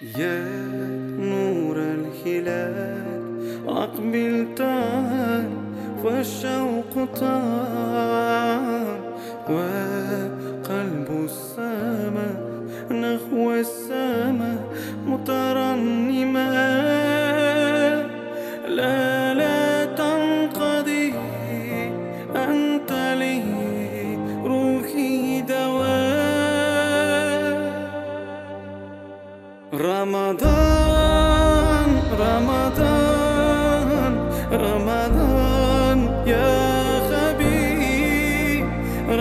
يا نور الهلال أقبل تعال والشوق طال وقلب السماء نحو السماء مترنما لا تنقضي أنت لي روحي دواء رمضان رمضان رمضان يا حبيبي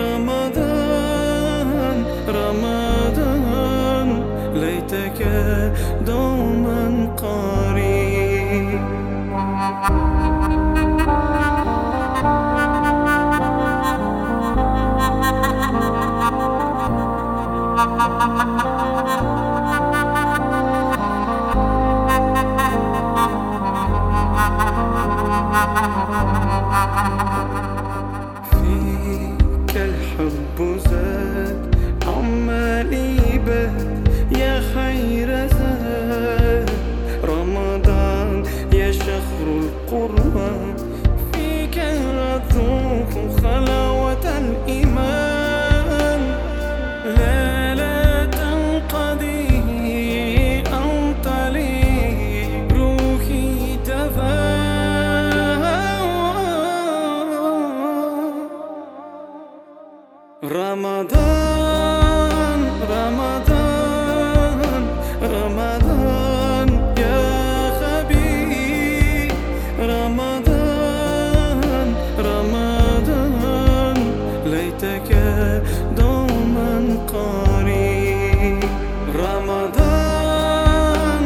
رمضان رمضان ليتك دوما قريب فيك الحب زاد عمالي بات يا خير زاد رمضان يا شهر القرآن فيك أذوق خلاوة الإيمان لا تنقضي أنت لي روحي رمضان رمضان رمضان يا حبيبي رمضان رمضان ليتك دوما قريب رمضان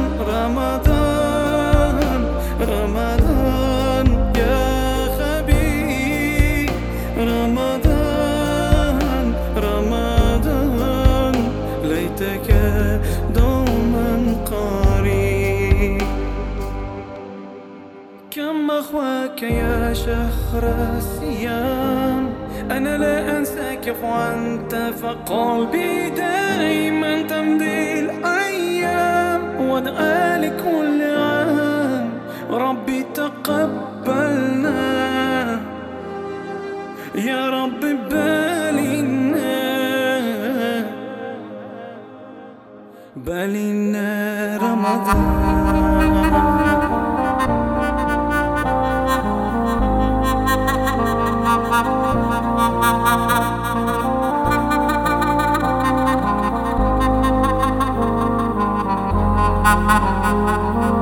رمضان رمضان يا حبيبي رمضان رمضان ليتك دوما قريب كم أخواك يا شهر الصيام أنا لا أنساك وأنت فقلبي دائما تمضي الأيام وادعى لكل عام ربي تقبلنا يا رب بالنا رمضان Thank you.